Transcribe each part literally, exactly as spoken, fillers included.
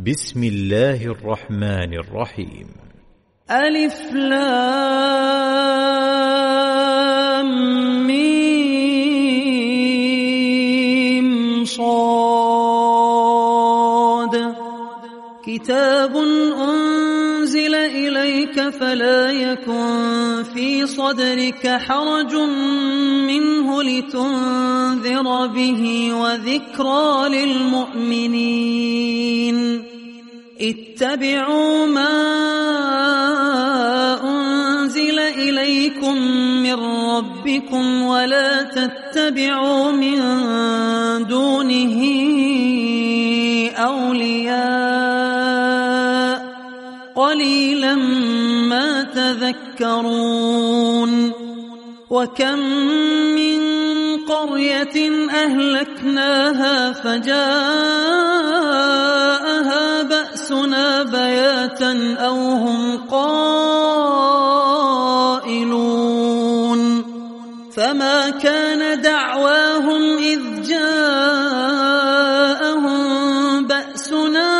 بسم الله الرحمن الرحيم. ألف لام ميم صاد كتاب أنزل إليك فلا يكن في صدرك حرج منه لتنذر به وذكرى للمؤمنين. اتبعوا ما أنزل إليكم من ربكم ولا تتبعوا من دونه أولياء قليلا ما تذكرون. وكم من قرية أهلكناها فجاءها بأسنا بياتا أو هم قائلون فما كان دعواهم إذ جاءهم بأسنا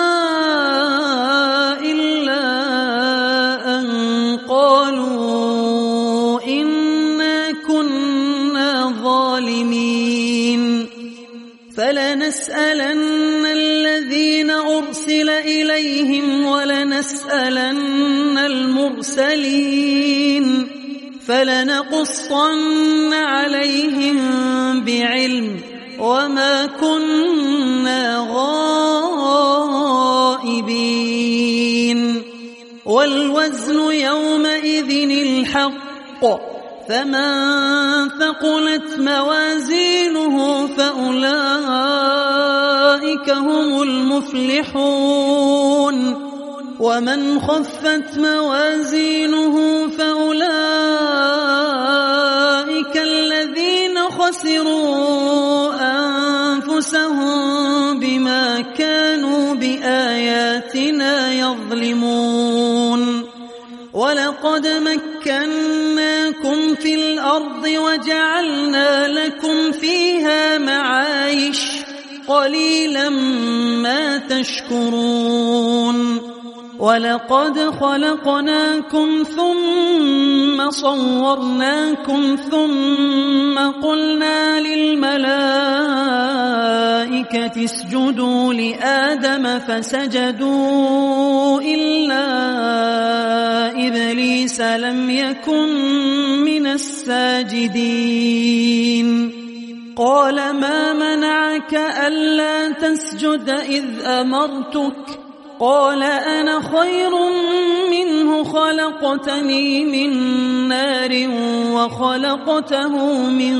إلا أن قالوا إنا كنا ظالمين. فلنسألن الذين أرسل إليهم ولنسألن المرسلين فلنقصن عليهم بعلم وما كنا غائبين. والوزن يومئذ الحق فمن ثقلت موازينه فأولئك هم المفلحون ومن خفت موازينه فأولئك الذين خسروا أنفسهم بما كانوا بآياتنا يظلمون. ولقد مكناكم في الأرض وجعلنا لكم فيها معايش قليلا ما تشكرون. ولقد خلقناكم ثم صورناكم ثم قلنا للملائكة اسجدوا لآدم فسجدوا إلا إبليس لم يكن من الساجدين. قال ما منعك ألا تسجد إذ أمرتك؟ قال أنا خير منه خلقتني من نار وخلقته من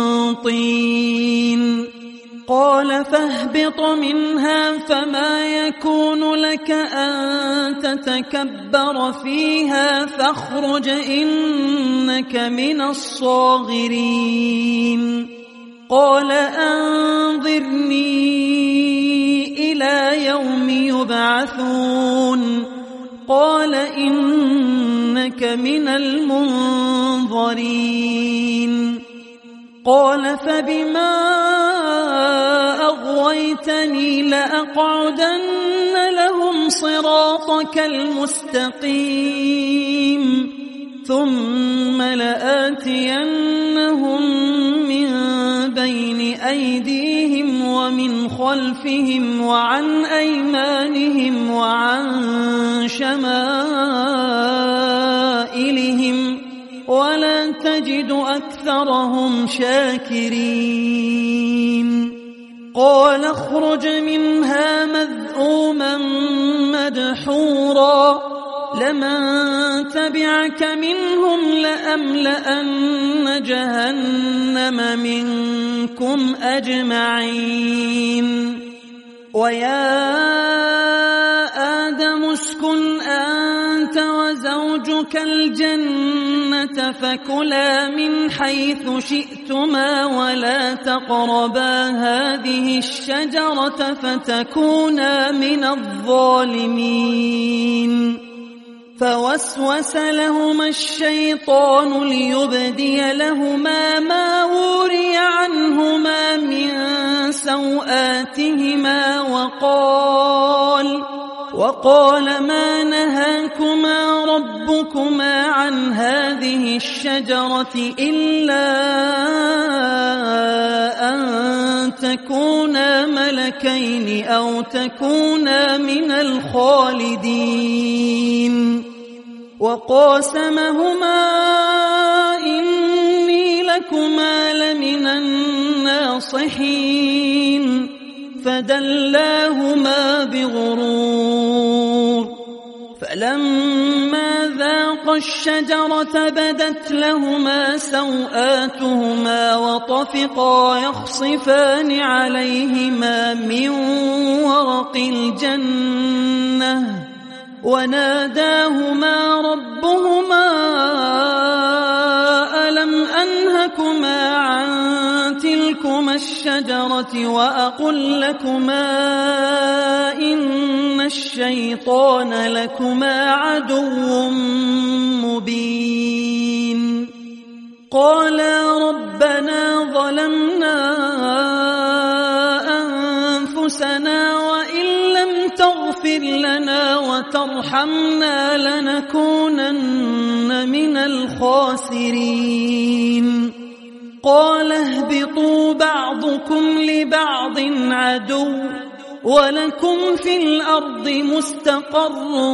طين. قال فاهبط منها فما يكون لك أن تتكبر فيها فاخرج إنك من الصاغرين. قال أنظرني إلى يوم يبعثون. قال إنك من المنظرين. قال فبما أغويتني لأقعدن لهم صراطك المستقيم ثم لآتينهم من بين أيديهم ومن خلفهم وعن أيمانهم وعن شمائلهم ولا تجد أكثرهم شاكرين. قال اخرج منها مذءوما مدحورا لمن تبعك منهم لأملأن جهنم منكم أجمعين. ويا آدم اسكن أنت وزوجك الجنة فكلا من حيث شئتما ولا تقربا هذه الشجرة فتكونا من الظالمين. فوسوس لهما الشيطان ليبدي لهما ما وري عنهما من سوآتهما وقال وقال ما نهاكما ربكما عن هذه الشجرة إلا أن تكونا ملكين أو تكونا من الخالدين وقاسمهما إني لكما لمن الناصحين فدلاهما بغرور فلما ذاقا الشجرة بدت لهما سوآتهما وطفقا يخصفان عليهما من ورق الجنة وناداهما ربهما ألم أنهكما عن تلكما الشجرة وأقل لكما إن الشيطان لكما عدو مبين قالا ربنا ظلمنا أنفسنا وإن لم تغفر لنا وترحمنا لنكونن من الخاسرين قال اهبطوا بعضكم لبعض عدو ولكم في الأرض مستقر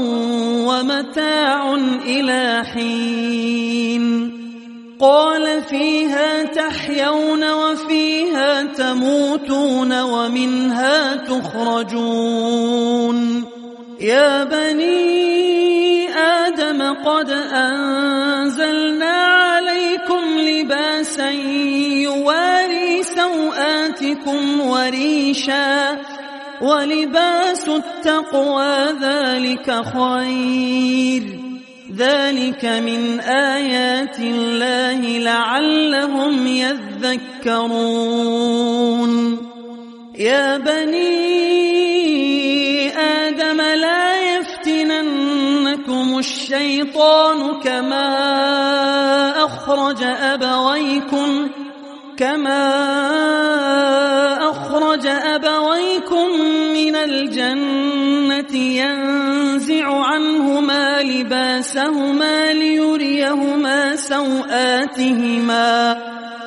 ومتاع إلى حين قال فيها تحيون وفيها تموتون ومنها تخرجون يا بني آدم قد أنزلنا عليكم لباسا يواري سوآتكم وريشا ولباس التقوى ذلك خير ذلك من آيات الله لعلهم يذكرون يا بني آدم لا يفتننكم الشيطان كما أخرج أبويكم كما أخرج أبويكم من الجنة ينزع عنهما لباسهما ليريهما سوآتهما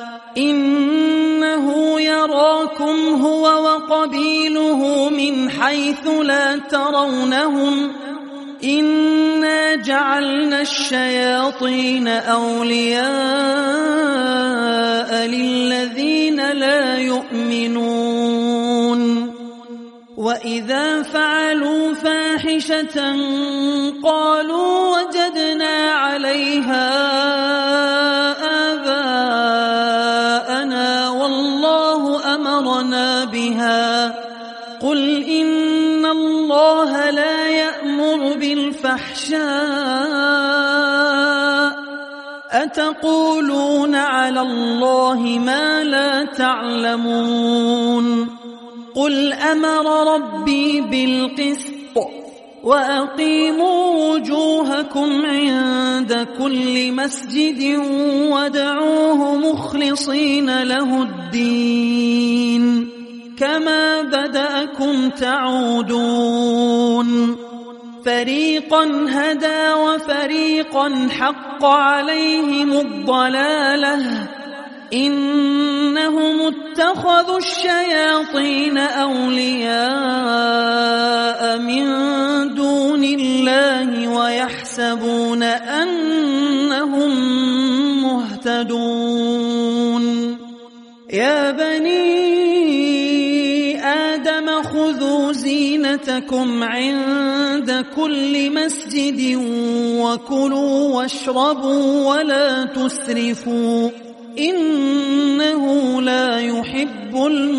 إنه يراكم هو وقبيله من حيث لا ترونهم إنا جعلنا الشياطين أولياء للذين لا يؤمنون وإذا فعلوا فاحشة قالوا وجدنا عليها آباءنا والله أمرنا بها قل إن الله لا يأمر بالفحشاء أتقولون على الله ما لا تعلمون قل أمر ربي بالقسط وأقيموا وجوهكم عند كل مسجد وادعوه مخلصين له الدين كما بدأكم تعودون فريقا هدى وفريقا حق عليهم الضلالة إنهم اتخذوا الشياطين أولياء من دون الله ويحسبون أنهم مهتدون يا بني آدم خذوا زينتكم عند كل مسجد وكلوا واشربوا ولا تسرفوا إنه لا يحب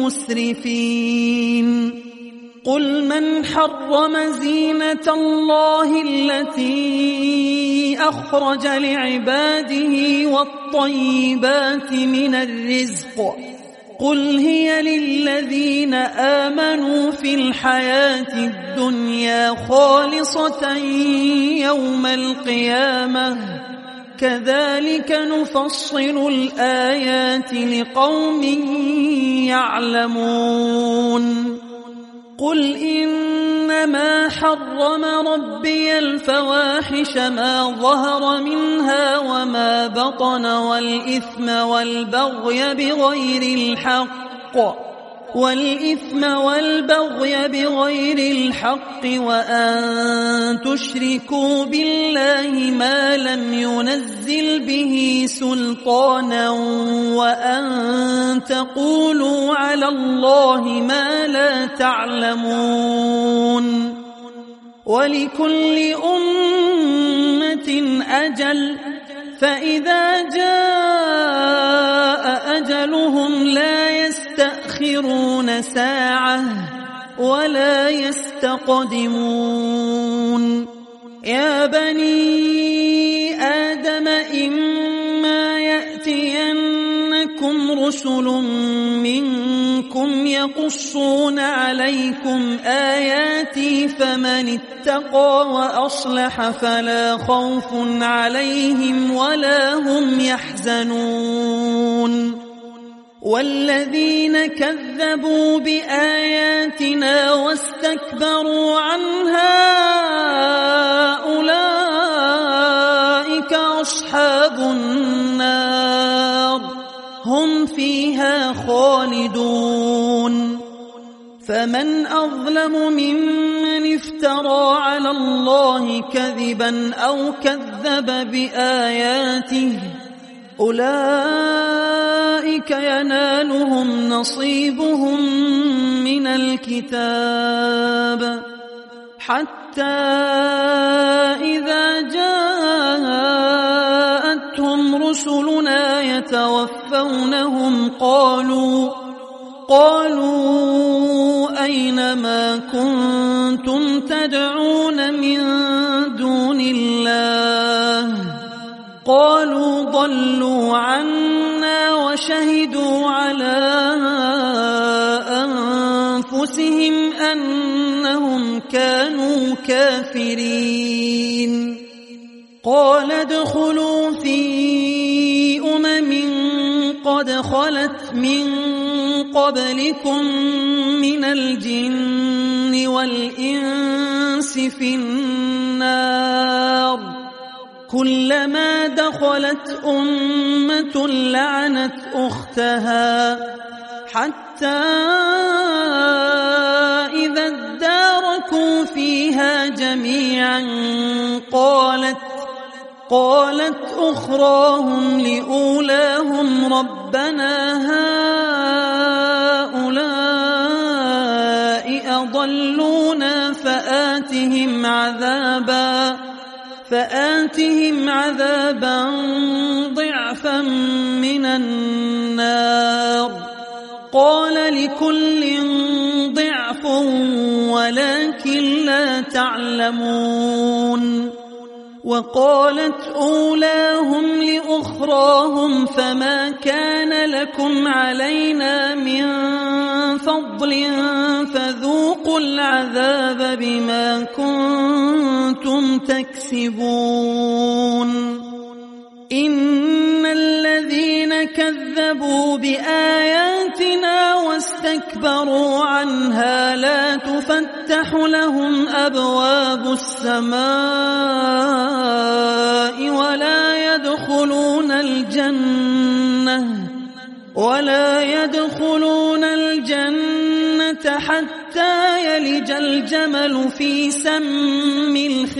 المسرفين قل من حرم زينة الله التي أخرج لعباده والطيبات من الرزق قل هي للذين آمنوا في الحياة الدنيا خالصة يوم القيامة كذلك نفصل الآيات لقوم يعلمون قل إن إنما حرم ربي الفواحش ما ظهر منها وما بطن والإثم والبغي بغير الحق والإثم والبغي بغير الحق وأن تشركوا بالله ما لم ينزل به سلطانا وأن تقولوا على الله ما لا تعلمون ولكل أمة أجل فإذا جاء أجلهم لا يستأخرون ساعة ولا يستقدمون يا بني آدم إما يأتينكم رسل منكم يقصون عليكم آياتي فمن اتقى وأصلح فلا خوف عليهم ولا هم يحزنون والذين كذبوا بآياتنا واستكبروا عنها أولئك أصحاب النار هم فيها خالدون فمن أظلم ممن افترى على الله كذبا أو كذب بآياته أولئك ينالهم نصيبهم من الكتاب حتى إذا جاءتهم رسلنا يتوفونهم قالوا قالوا أين ما كنتم تدعون من دون الله قالوا ضلوا عنا وشهدوا على أنفسهم أنهم كانوا كافرين قال ادخلوا في أمم قد خلت من قبلكم من الجن والإنس في النار كلما دخلت أمة لعنت أختها حتى إذا اداركوا فيها جميعا قالت قالت أخراهم لأولاهم ربنا هؤلاء أضلونا فآتهم عذابا فآتهم عذابا ضعفا من النار قال لكل ضعف ولكن لا تعلمون وقالت أولاهم لأخراهم فما كان لكم علينا من فضل فذوقوا العذاب بما كنتم تكسبون إن الذين كذبوا بآياتنا واستكبروا عنها لا تفتح لهم أبواب السماء ولا يدخلون الجنة ولا يدخلون الجنة حتى يلج الجمل في سم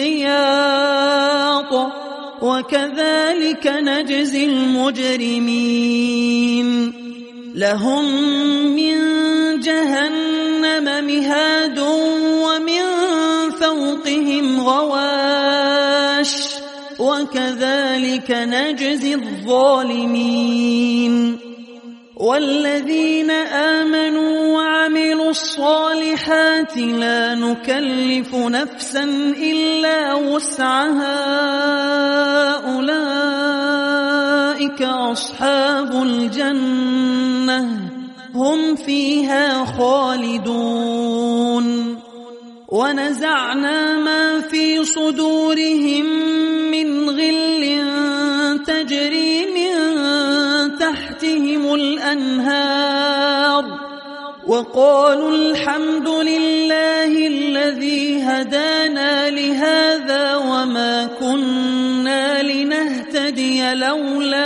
الخياط وكذلك نجزي المجرمين لهم من جهنم مهاد ومن فوقهم غواش وكذلك نجزي الظالمين والذين آمنوا وعملوا الصالحات لا نكلف نفسا إلا وسعها أولئك أصحاب الجنة هم فيها خالدون ونزعنا ما في صدورهم من غل تجري من تحتهم الأنهار وقالوا الحمد لله الذي هدانا لهذا وما كنا لنهتدي لولا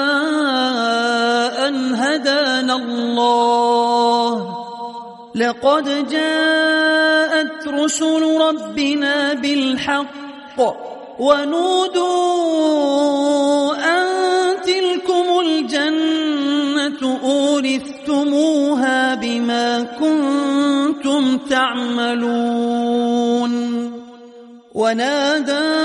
أن هدانا الله لقد جاءت رسل ربنا بالحق ونودوا أن تلكم الجنة أورثتموها بما كنتم تعملون ونادى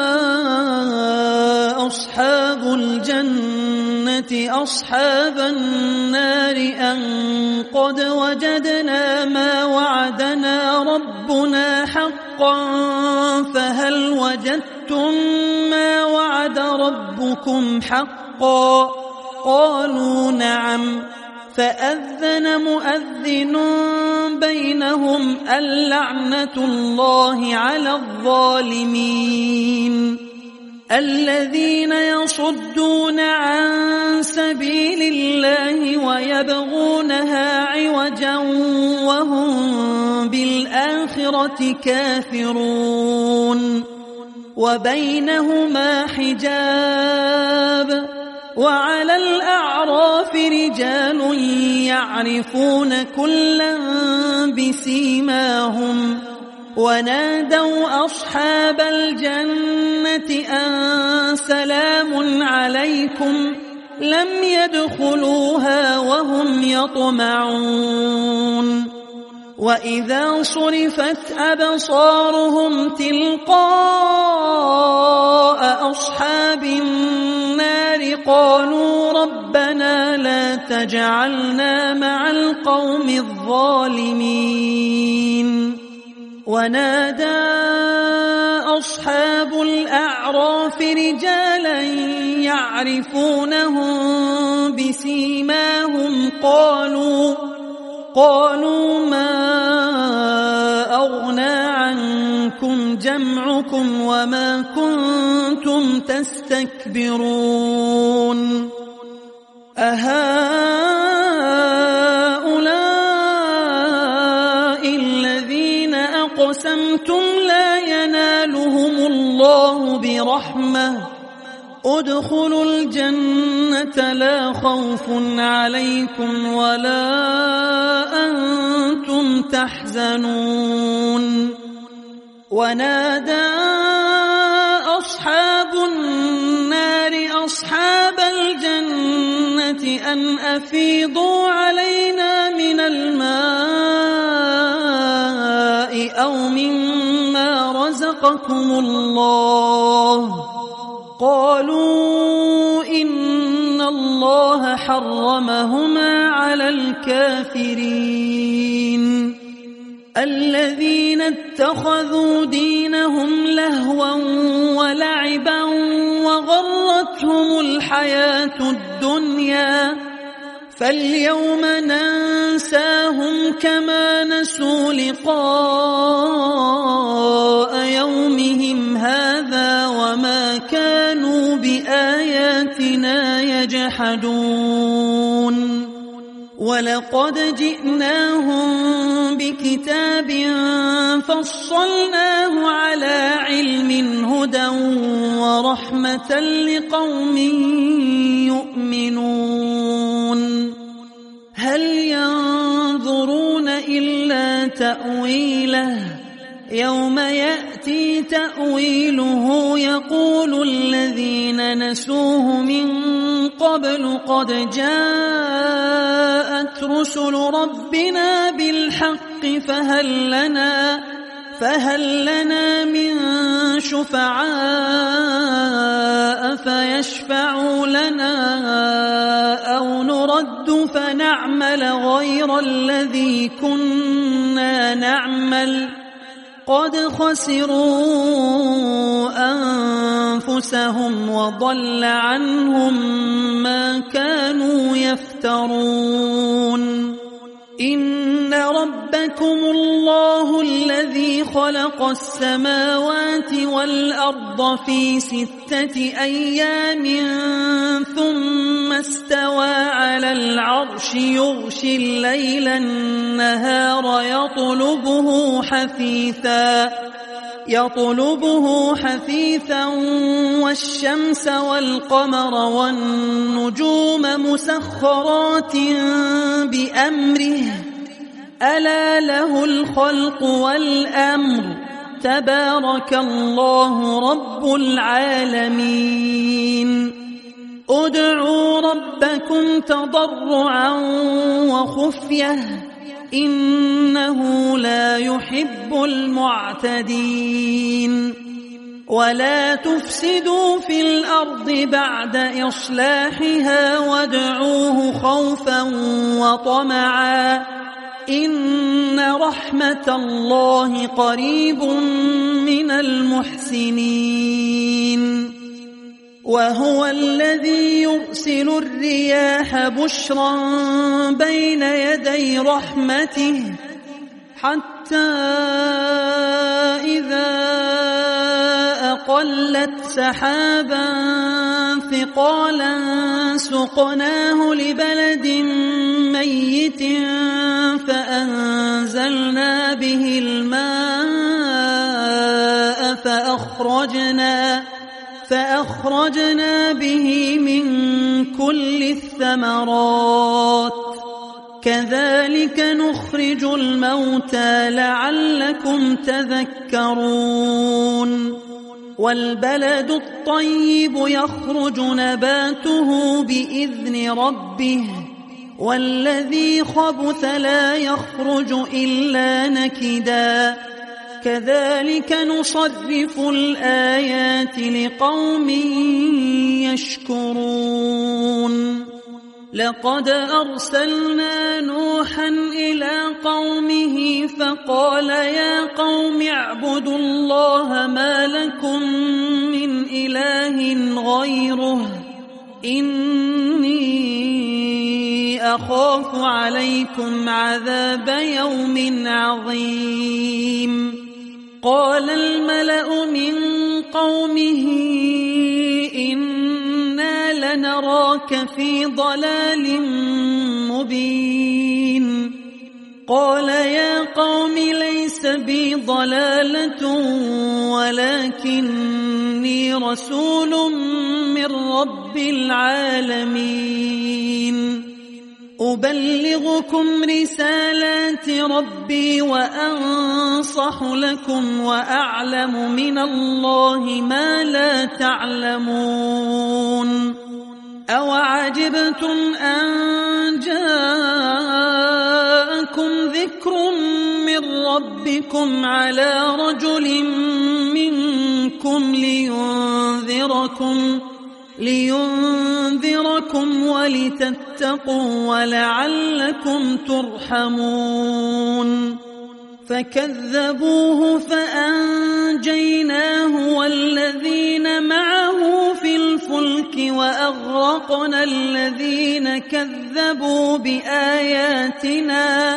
أصحاب الجنة أصحاب النار أن قد وجدنا ما وعدنا ربنا حقا فهل وجدتم ما وعد ربكم حقا قالوا نعم فأذن مؤذن بينهم اللعنة الله على الظالمين الذين يصدون عن سبيل الله ويبغونها عوجا وهم بالآخرة كافرون وبينهما حجاب وعلى الأعراف رجال يعرفون كلا بسيماهم ونادوا أصحاب الجنة أن سلام عليكم لم يدخلوها وهم يطمعون وإذا صرفت أبصارهم تلقاء أصحاب النار قالوا ربنا لا تجعلنا مع القوم الظالمين ونادى أصحاب الأعراف رجالا يعرفونهم بسيماهم قالوا قالوا ما أغنى عنكم جمعكم وما كنتم تستكبرون أهؤلاء الذين أقسمتم لا ينالهم الله برحمة ادخلوا الجنة لا خوف عليكم ولا أنتم تحزنون ونادى أصحاب النار أصحاب الجنة أن أفيضوا علينا من الماء أو مما رزقكم الله قالوا إن الله حرمهما على الكافرين الذين اتخذوا دينهم لهوا ولعبا وغرتهم الحياة الدنيا فاليوم ننساهم كما نسوا لقاء يومهم هذا وما كانوا بآياتنا يجحدون ولقد جئناهم بكتاب فصلناه على علم هدى ورحمة لقوم يؤمنون هل ينظرون إلا تأويله يوم يأتي تأويله يقول الذين نسوه من قبل قد جاءت رسل ربنا بالحق فهل لنا فهل لنا من شفعاء فيشفعوا لنا أو نرد فنعمل غير الذي كنا نعمل قد خسروا أنفسهم وضل عنهم ما كانوا يفترون إن ربك ربكم الله الذي خلق السماوات والأرض في ستة أيام ثم استوى على العرش يغشي الليل النهار يطلبه حثيثا يطلبه حثيثا والشمس والقمر والنجوم مسخرات بأمره ألا له الخلق والأمر تبارك الله رب العالمين ادعوا ربكم تضرعا وخفية إنه لا يحب المعتدين ولا تفسدوا في الأرض بعد إصلاحها وادعوه خوفا وطمعا إن رحمة الله قريب من المحسنين وهو الذي يرسل الرياح بشرا بين يدي رحمته حتى إذا أقلت سحابا ثقالا سقناه لبلد ميت فأنزلنا به الماء فأخرجنا فأخرجنا به من كل الثمرات كذلك نخرج الموتى لعلكم تذكرون والبلد الطيب يخرج نباته بإذن ربه والذي خبث لا يخرج إلا نكدا كذلك نصرف الآيات لقوم يشكرون لقد أرسلنا نوحا إلى قومه فقال يا قوم اعبدوا الله ما لكم من إله غيره إني أخاف عليكم عذاب يوم عظيم قال الملأ من قومه إنا لنراك في ضلال مبين قال يا قوم ليس بي ضلالة ولكني رسول من رب العالمين أبلغكم رسالات ربي وأنصح لكم وأعلم من الله ما لا تعلمون أوعجبتم أن جاءكم ذكر من ربكم على رجل منكم لينذركم لينذركم ولتتقوا ولعلكم ترحمون فكذبوه فأنجيناه والذين معه في الفلك وأغرقنا الذين كذبوا بآياتنا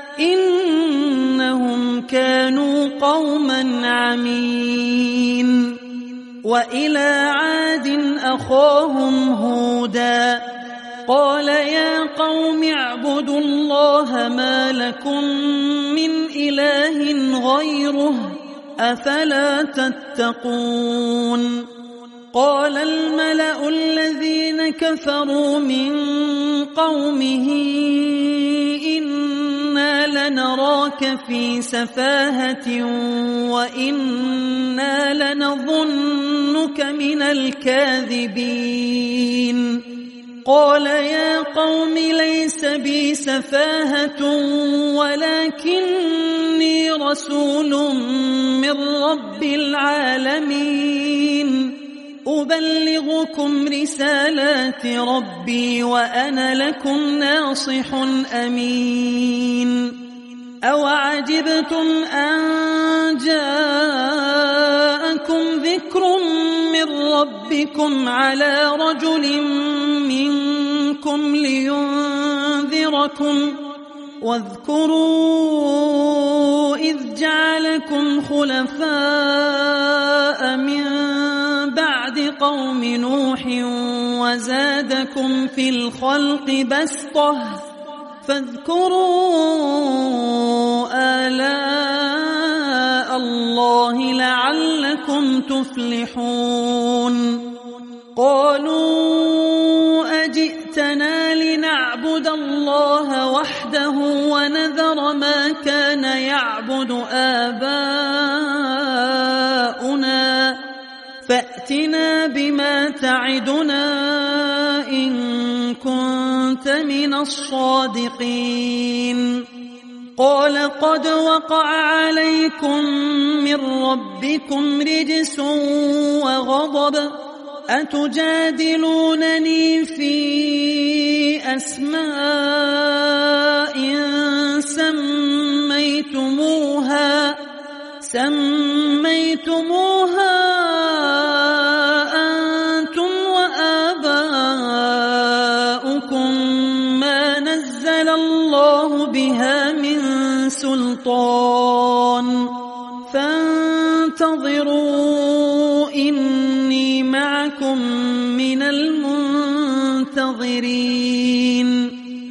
إنهم كانوا قوما عمين وإلى عاد أخاهم هودا قال يا قوم اعبدوا الله ما لكم من إله غيره أفلا تتقون قال الملأ الذين كفروا من قومه إنا لنراك في سفاهة وإنا لنظنك من الكاذبين قال يا قوم ليس بي سفاهة ولكني رسول من رب العالمين أبلغكم رسالات ربي وأنا لكم ناصح أمين أوعجبتم أن جاءكم ذكر من ربكم على رجل منكم لينذركم واذكروا إذ جعلكم خلفاء من بعد قوم نوح وزادكم في الخلق بسطة فاذكروا آلاء الله لعلكم تفلحون قالوا أجئتنا لنعبد الله وحده ونذر ما كان يعبد آباؤنا فأتنا بما تعدنا إن كنت من الصادقين قال قد وقع عليكم من ربكم رجس وغضب أتجادلونني في أسماء سميتموها سميتموها أنتم وآباؤكم ما نزل الله بها من سلطان فانتظروا إني معكم من المنتظرين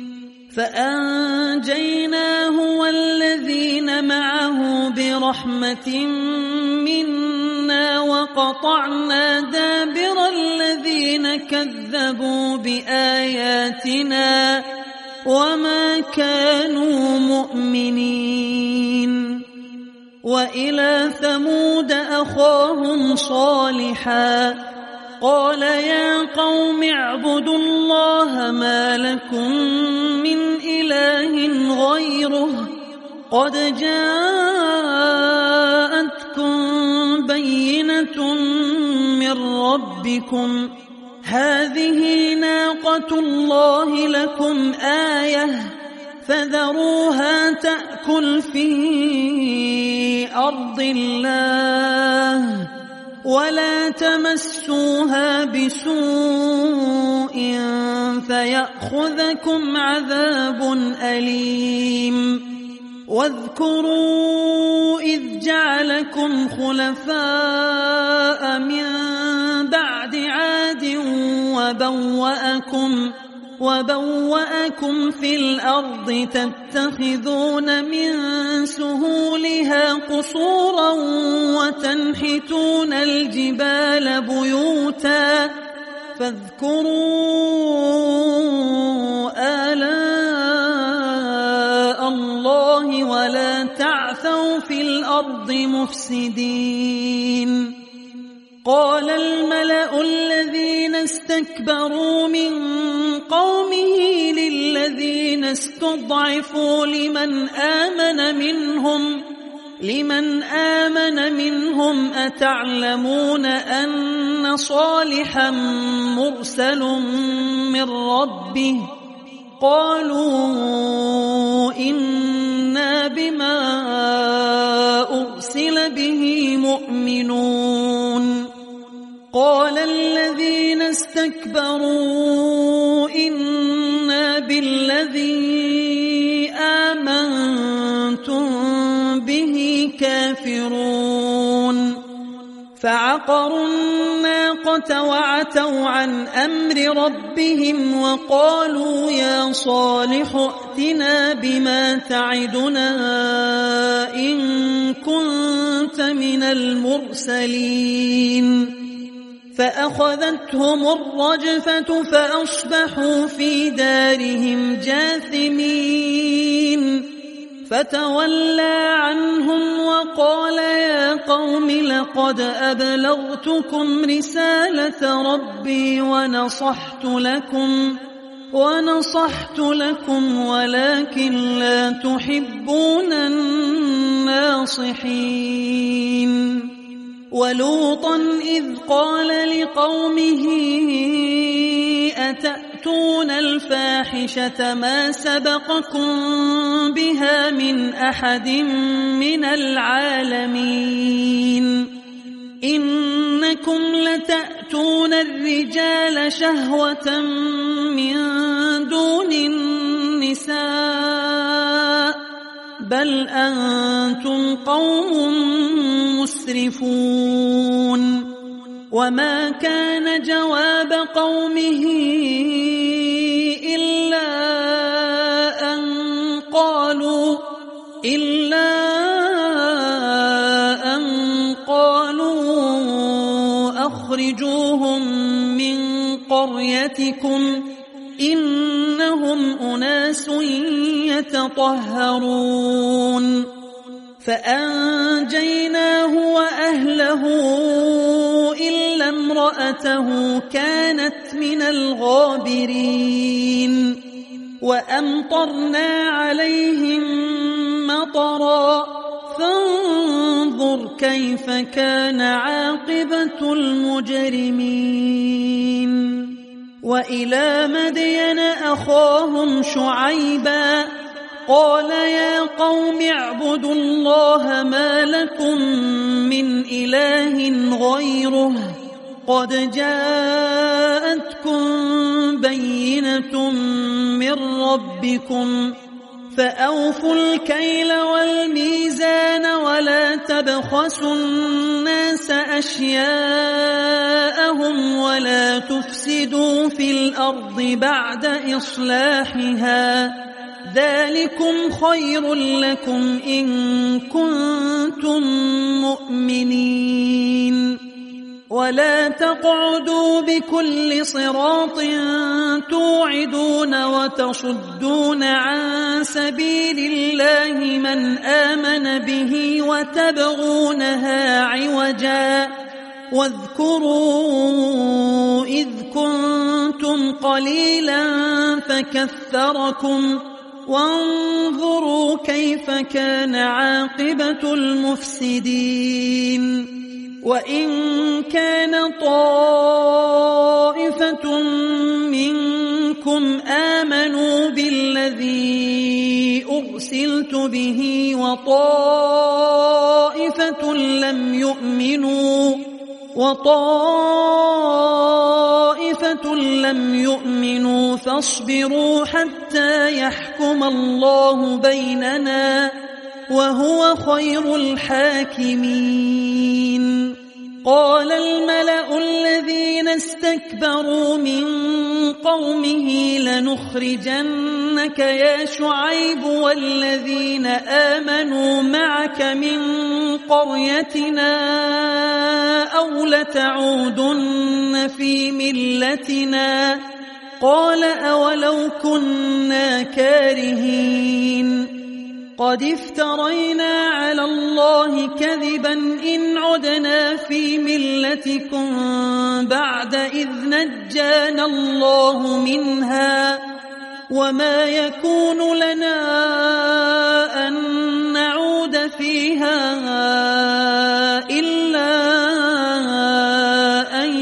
فأنجيناه والذين معه برحمة منا وقطعنا دابر الذين كذبوا بآياتنا وما كانوا مؤمنين وإلى ثمود أخاهم صالحا قال يا قوم اعبدوا الله ما لكم من إله غيره قد جاءتكم بينة من ربكم هذه ناقة الله لكم آية فذروها تأكل في أرض الله ولا تمسوها بسوء فيأخذكم عذاب أليم واذكروا إذ جعلكم خلفاء من بعد عاد وبوأكم وبوأكم في الأرض تتخذون من سهولها قصورا وتنحتون الجبال بيوتا فاذكروا آلاء الله ولا تعثوا في الأرض مفسدين قال الملأ الذين استكبروا من قومه للذين استضعفوا لمن آمن منهم لمن آمن منهم أتعلمون أن صالحا مرسل من ربه قالوا إنا بما أرسل به مؤمنون قال الذين استكبروا إنا بالذي آمنتم به كافرون فعقروا الناقة وعتوا عن أمر ربهم وقالوا يا صالح ائتنا بما تعدنا إن كنت من المرسلين فأخذتهم الرجفة فأصبحوا في دارهم جاثمين فتولى عنهم وقال يا قوم لقد أبلغتكم رسالة ربي ونصحت لكم ونصحت لكم ولكن لا تحبون الناصحين ولوطا إذ قال لقومه أتأتون الفاحشة ما سبقكم بها من أحد من العالمين إنكم لتأتون الرجال شهوة من دون النساء بل أنتم قوم مسرفون وما كان جواب قومه إلا أن قالوا إلا أن قالوا أخرجوهم من قريتكم إنهم أناس يتطهرون فأنجيناه وأهله إلا امرأته كانت من الغابرين وأمطرنا عليهم مطرا فانظر كيف كان عاقبة المجرمين وإلى مدين أخاهم شعيبا قال يا قوم اعبدوا الله ما لكم من إله غيره قد جاءتكم بينة من ربكم فأوفوا الكيل والميزان ولا تبخسوا الناس أشياءهم ولا تفسدوا في الأرض بعد إصلاحها ذلكم خير لكم إن كنتم مؤمنين ولا تقعدوا بكل صراط توعدون وتصدون عن سبيل الله من آمن به وتبغونها عوجا واذكروا إذ كنتم قليلا فكثركم وانظروا كيف كان عاقبة المفسدين وإن كان طائفة منكم آمنوا بالذي أرسلت به وطائفة لم يؤمنوا وطائفة لم يؤمنوا فاصبروا حتى يحكم الله بيننا وهو خير الحاكمين قال الملأ الذين استكبروا من قومه لنخرجنك يا شعيب والذين آمنوا معك من قريتنا أو لتعودن في ملتنا قال أولو كنا كارهين قد افترينا على الله كذبا إن عدنا في ملتكم بعد إذ نجانا الله منها وما يكون لنا أن نعود فيها إلا أن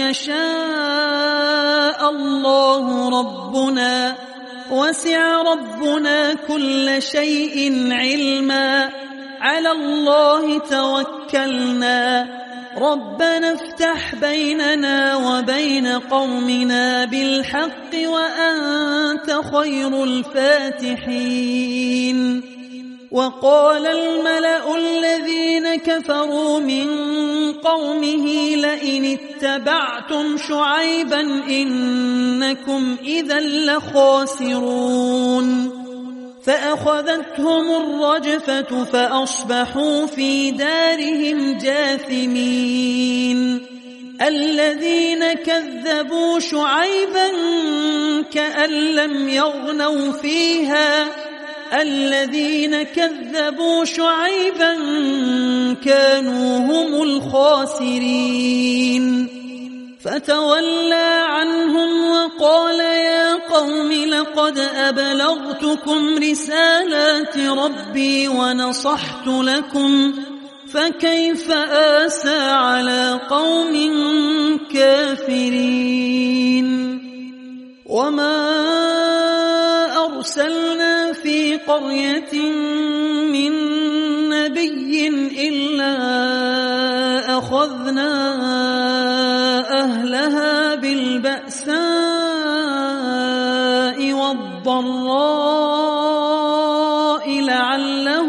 يشاء الله ربنا وسع ربنا كل شيء علما على الله توكلنا ربنا افتح بيننا وبين قومنا بالحق وأنت خير الفاتحين وقال الملأ الذين كفروا من قومه لئن اتبعتم شعيبا إنكم إذا لخاسرون فأخذتهم الرجفة فأصبحوا في دارهم جاثمين الذين كذبوا شعيبا كأن لم يغنوا فيها الذين كذبوا شعيبا كانوا هم الخاسرين فتولى عنهم وقال يا قوم لقد أبلغتكم رسالات ربي ونصحت لكم فكيف آسى على قوم كافرين وما أرسلنا في قرية من نبي إلا أخذنا أهلها بالبأساء والضراء لعلهم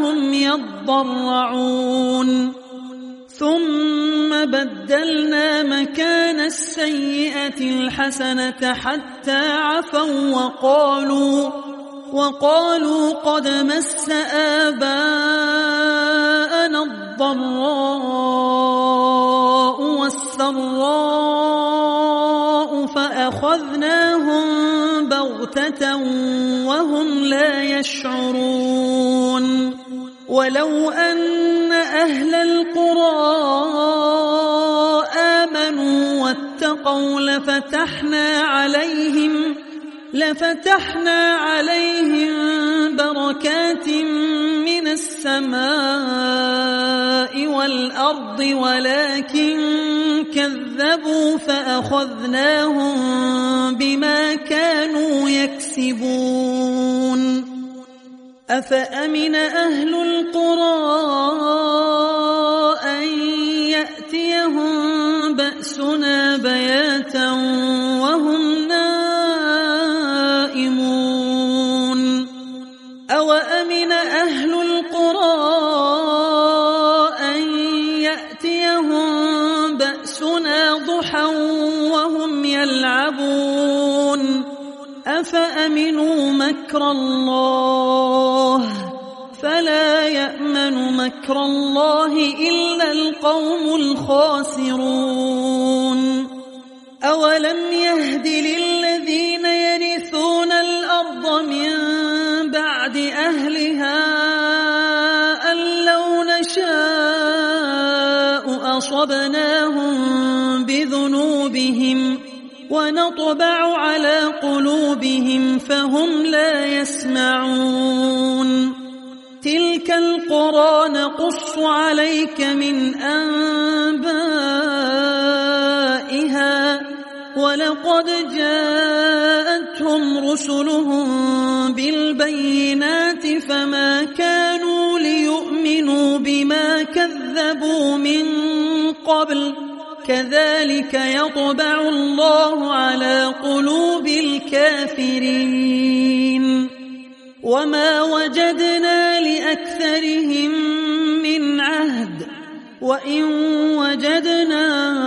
يضرعون ثم بدلنا مكان السيئة الحسنة حتى عفوا وقالوا وقالوا قد مس آباءنا الضراء والسراء فأخذناهم بغتة وهم لا يشعرون ولو أن أهل القرى آمنوا واتقوا لفتحنا عليهم لفتحنا عليهم بركات من السماء والأرض ولكن كذبوا فأخذناهم بما كانوا يكسبون أفأمن أهل القرى أن يأتيهم بأسنا بياتا وهم نائمون أوأمن أهل القرى أن يأتيهم بأسنا ضحى وهم يلعبون أفأمنوا مكر الله فلا يأمن مكر الله إلا القوم الخاسرون أولم يهد للذين يرثون الأرض من بعد أهلها أن لو نشاء أصبناهم بذنوبهم ونطبع على قلوبهم فهم لا يسمعون تلك القرى نقص عليك من أنبائها ولقد جاءتهم رسلهم بالبينات فما كانوا ليؤمنوا بما كذبوا من قبل كذلك يطبع الله على قلوب الكافرين وما وجدنا لأكثرهم من عهد وإن وجدنا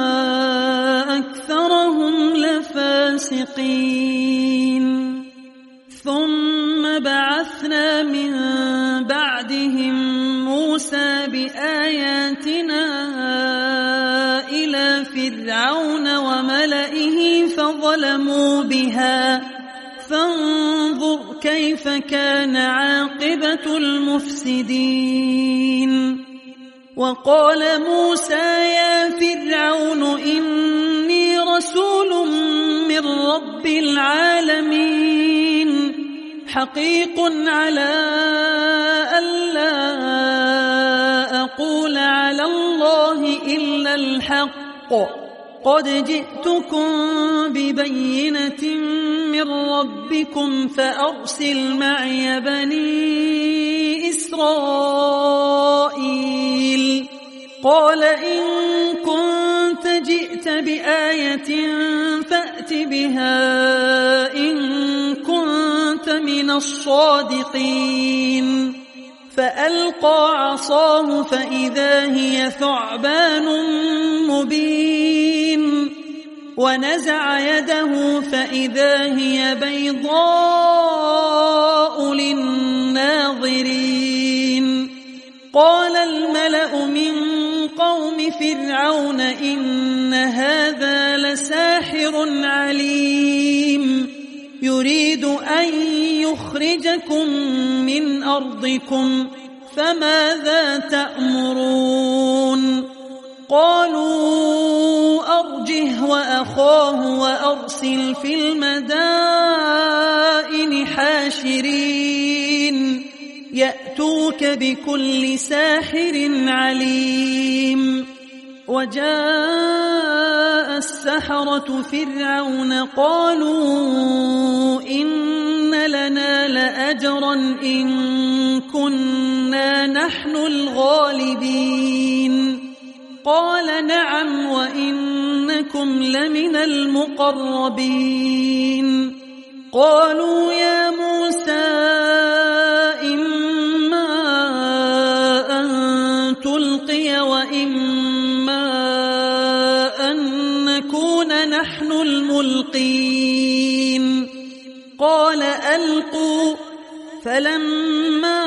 أكثرهم لفاسقين ثم بعثنا من بعدهم موسى بآياتنا إلى فرعون وملئه فظلموا بها فانظر كيف كان عاقبة المفسدين وقال موسى يا فرعون إني رسول من رب العالمين حقيق على ألا أقول على الله إلا الحق قد جئتكم ببينة من ربكم فأرسل معي بني إسرائيل قال إن كنت جئت بآية فأت بها إن كنت من الصادقين فألقى عصاه فإذا هي ثعبان مبين ونزع يده فإذا هي بيضاء للناظرين قال الملأ من قوم فرعون إن هذا لساحر عليم يريد أن يخرجكم من أرضكم فماذا تأمرون قالوا أرجه وأخاه وأرسل في المدائن حاشرين يأتوك بكل ساحر عليم وجاء السحرة فرعون قالوا إن لنا لأجرا إن كنا نحن الغالبين قال نعم وإنكم لمن المقربين قالوا يا موسى إما أن نحن الملقين قال ألقوا فلما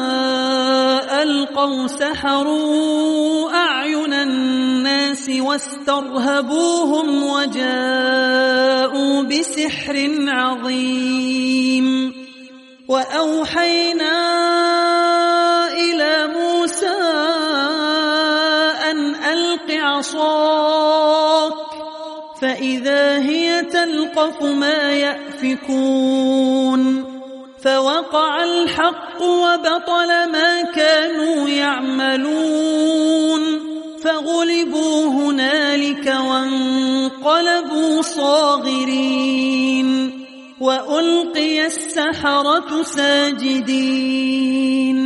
ألقوا سحروا أعين الناس واسترهبوهم وجاءوا بسحر عظيم وأوحينا إلى موسى أن ألق عصاك فإذا هي تلقف ما يأفكون فوقع الحق وبطل ما كانوا يعملون فغلبوا هنالك وانقلبوا صاغرين وألقي السحرة ساجدين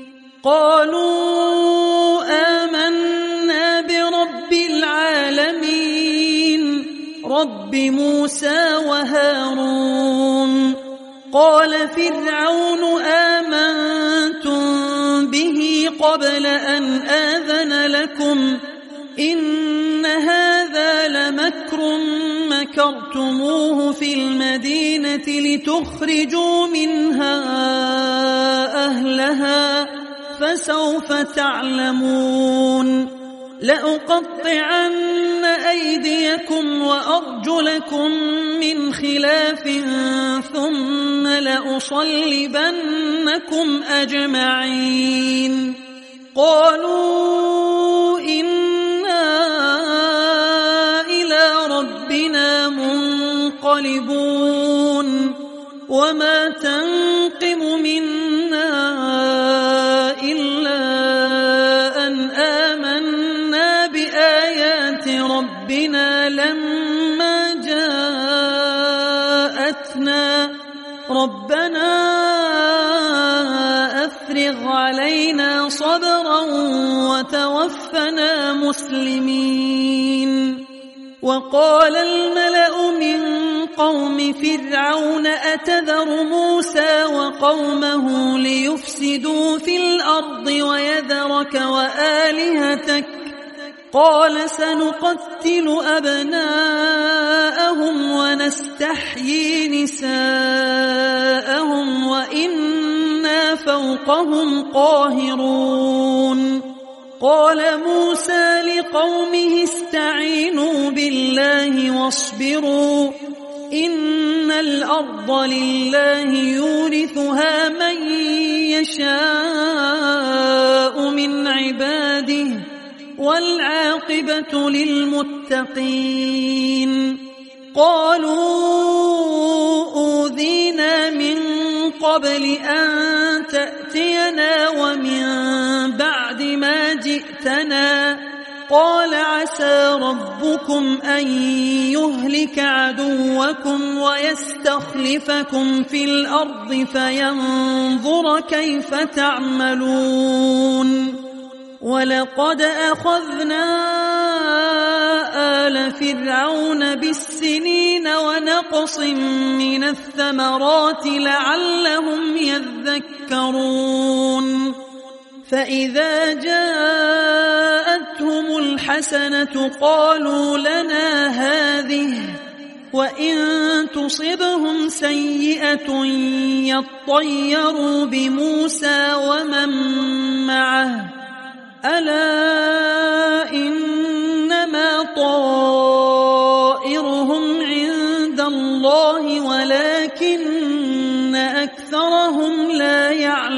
قالوا آمنا برب العالمين رب موسى وهارون قال فرعون آمنتم به قبل أن آذن لكم إن هذا لمكر مكرتموه في المدينة لتخرجوا منها أهلها فسوف تعلمون لأقطعن أيديكم وأرجلكم من خلاف ثم لأصلبنكم أجمعين قالوا إنا إلى ربنا منقلبون وما تنقم منا إلا أن آمنا بآيات ربنا لما جاءتنا ربنا أفرغ علينا صبرا وتوفنا مسلمين وقال الملأ من قوم فرعون أتذر موسى وقومه ليفسدوا في الأرض ويذرك وآلهتك قال سنقتل أبناءهم ونستحيي نساءهم وإنا فوقهم قاهرون قال موسى لقومه استعينوا بالله واصبروا إن الأرض لله يورثها من يشاء من عباده والعاقبة للمتقين قالوا أوذينا من قبل أن تأتينا ومن بعد ما جئتنا قال عسى ربكم أن يهلك عدوكم ويستخلفكم في الأرض فينظر كيف تعملون ولقد أخذنا آل فرعون بالسنين ونقص من الثمرات لعلهم يذكرون فإذا جاءتهم الحسنة قالوا لنا هذه وإن تصبهم سيئة يطيروا بموسى ومن معه ألا إنما طائرهم عند الله ولكن أكثرهم لا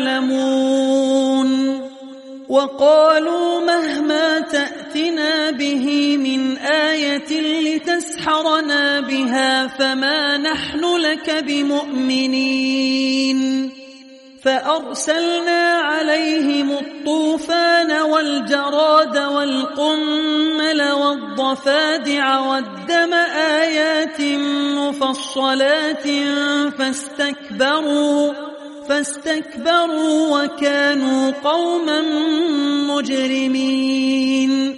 يعلمون وقالوا مهما تأتنا به من آية لتسحرنا بها فما نحن لك بمؤمنين فأرسلنا عليهم الطوفان والجراد والقمل والضفادع والدم آيات مفصلات فاستكبروا فاستكبروا وكانوا قوما مجرمين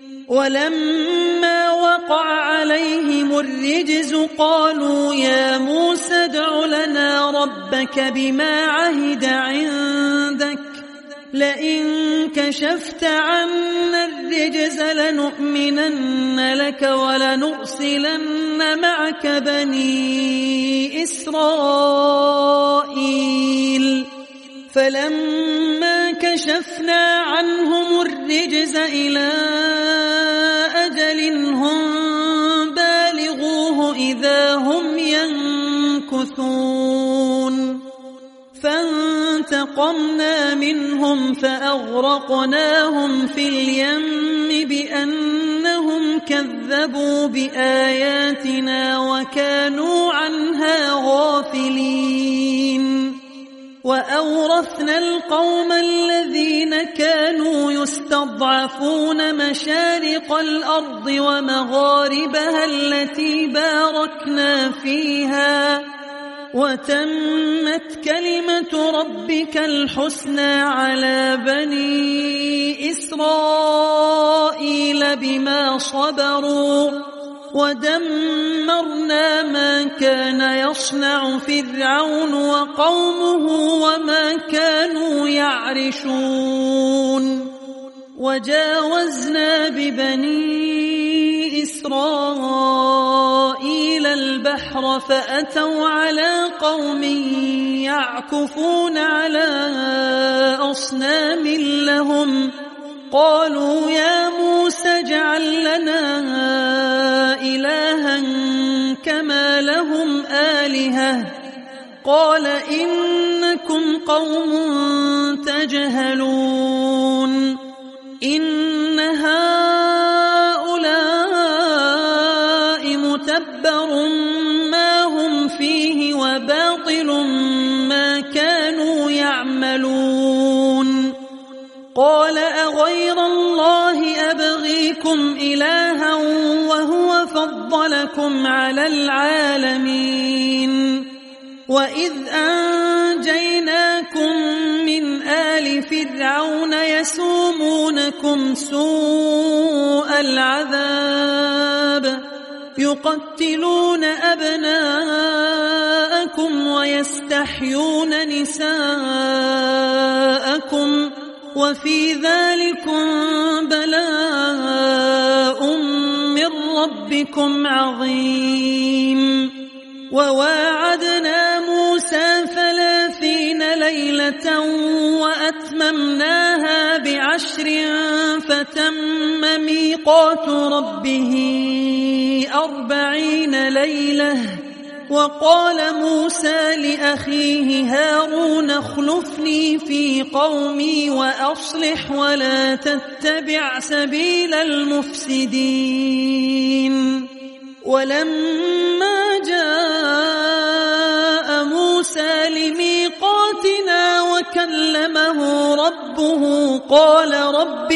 ولما وقع عليهم الرجز قالوا يا موسى ادع لنا ربك بما عهد عندك لئن كشفت عنا الرجز لنؤمنن لك ولنرسلن معك بني إسرائيل فلما كشفنا عنهم الرجز إلى أجل هم بالغوه إذا هم ينكثون فانتقمنا منهم فأغرقناهم في اليم بأنهم كذبوا بآياتنا وكانوا عنها غافلين وأورثنا القوم الذين كانوا يستضعفون مشارق الأرض ومغاربها التي باركنا فيها وتمت كلمة ربك الحسنى على بني إسرائيل بما صبروا ودمرنا ما كان يصنع فرعون وقومه وما كانوا يعرشون وجاوزنا ببني إسرائيل البحر فأتوا على قوم يعكفون على أصنام لهم قالوا يا موسى اجعل لنا إلها كما لهم آلهة قال إنكم قوم تجهلون إن هؤلاء متبر ما هم فيه وباطل ما كانوا يعملون قال أغير الله أبغيكم إلها وهو فضلكم على العالمين وإذ أنجيناكم من آل فرعون يسومونكم سوء العذاب يقتلون أبناءكم ويستحيون نساءكم وفي ذلكم بلاء من ربكم عظيم وواعدنا موسى ثلاثين ليلة وأتممناها بعشر فتم ميقات ربه أربعين ليلة وقال موسى لأخيه هارون اخلفني في قومي وأصلح ولا تتبع سبيل المفسدين ولما جاء موسى لميقاتنا وكلمه ربه قال رب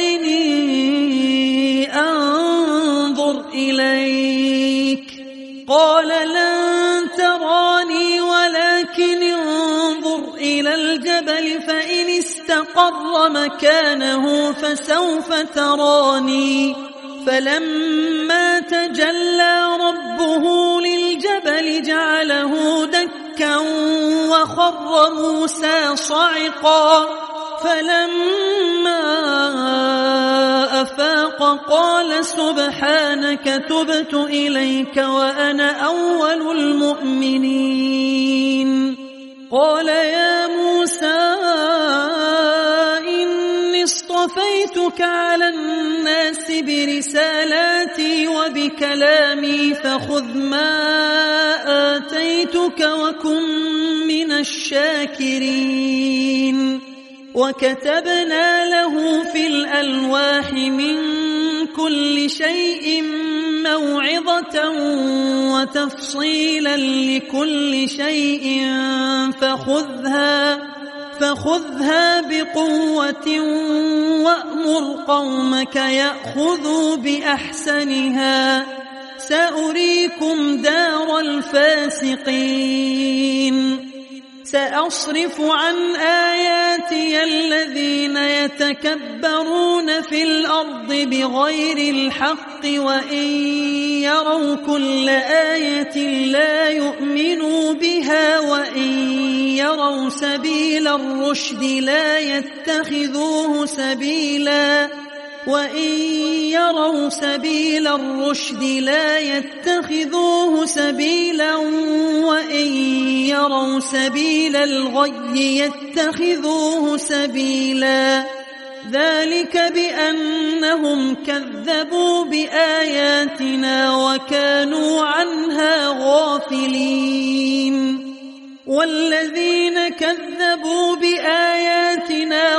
أرني أنظر إليك قال لن تراني ولكن انظر إلى الجبل فإن استقر مكانه فسوف تراني فلما تجلى ربه للجبل جعله دكا وخر موسى صعقا فلما أفاق قال سبحانك تبت إليك وأنا أول المؤمنين قال يا موسى إني اصطفيتك على الناس برسالاتي وبكلامي فخذ ما آتيتك وكن من الشاكرين وكتبنا له في الألواح من كل شيء موعظة وتفصيلا لكل شيء فخذها فخذها بقوة وأمر قومك يأخذوا بأحسنها سأريكم دار الفاسقين سأصرف عن آياتي الذين يتكبرون في الأرض بغير الحق وإن يروا كل آية لا يؤمنوا بها وإن يروا سبيل الرشد لا يتخذوه سبيلا وإن يروا سبيل الرشد لا يتخذوه سبيلا وإن يروا سبيل الغي يتخذوه سبيلا ذلك بأنهم كذبوا بآياتنا وكانوا عنها غافلين والذين كذبوا بآياتنا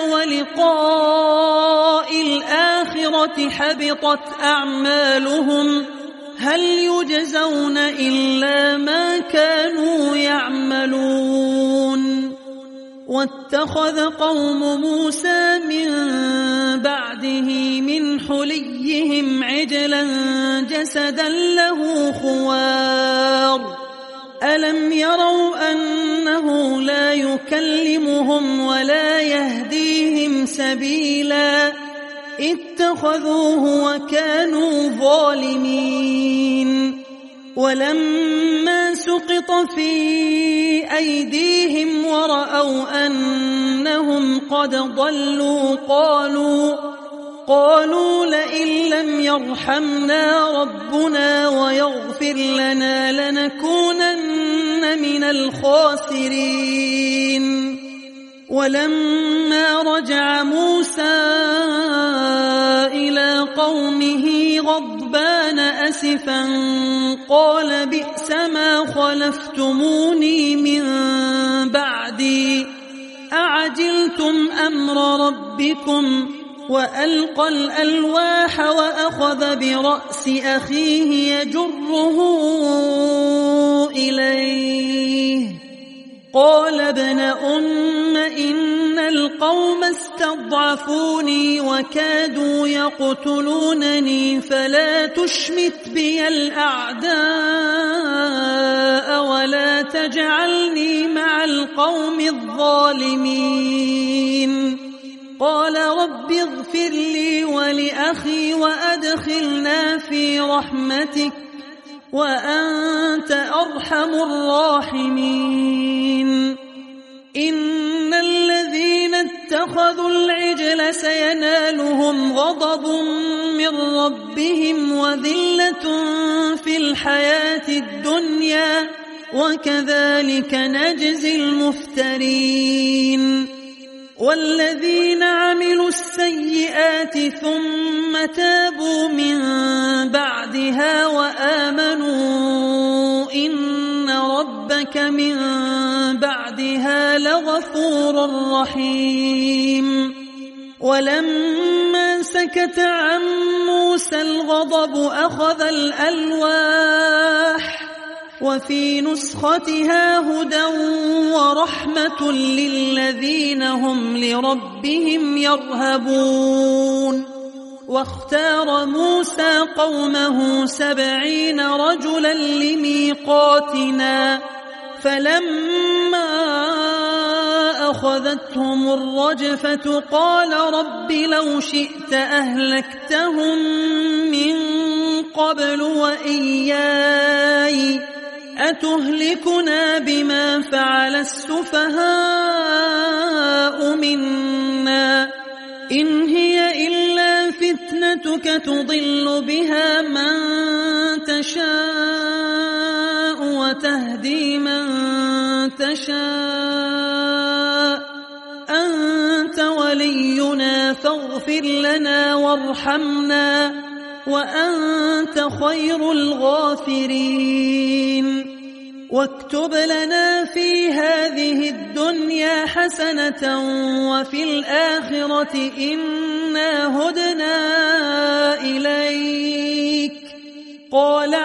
ولقاء الآخرة حبطت أعمالهم هل يجزون إلا ما كانوا يعملون واتخذ قوم موسى من بعده من حليهم عجلا جسدا له خوار ألم يروا أنه لا يكلمهم ولا يهديهم سبيلا اتخذوه وكانوا ظالمين ولما سقط في أيديهم ورأوا أنهم قد ضلوا قالوا قالوا لئن لم يرحمنا ربنا ويغفر لنا لنكونن من الخاسرين ولما رجع موسى إلى قومه غضبان أسفا قال بئس ما خلفتموني من بعدي أعجلتم أمر ربكم وألقى الألواح وأخذ برأس أخيه يجره إليه قال ابن أم إن القوم استضعفوني وكادوا يقتلونني فلا تشمت بي الأعداء ولا تجعلني مع القوم الظالمين قال رب اغفر لي ولأخي وأدخلنا في رحمتك وأنت أرحم الراحمين إن الذين اتخذوا العجل سينالهم غضب من ربهم وذلة في الحياة الدنيا وكذلك نجزي المفترين والذين عملوا السيئات ثم تابوا من بعدها وآمنوا إن ربك من بعدها لغفور رحيم ولما سكت عن موسى الغضب أخذ الألواح وفي نسختها هدى ورحمة للذين هم لربهم يرهبون واختار موسى قومه سبعين رجلا لميقاتنا فلما أخذتهم الرجفة قال رب لو شئت أهلكتهم من قبل وإياي أتهلكنا بما فعل السفهاء منا إن هي إلا فتنتك تضل بها من تشاء وتهدي من تشاء أنت ولينا فاغفر لنا وارحمنا وأنت خير الغافرين واكتب لنا في هذه الدنيا حسنة وفي الآخرة إنا هدنا إليك قال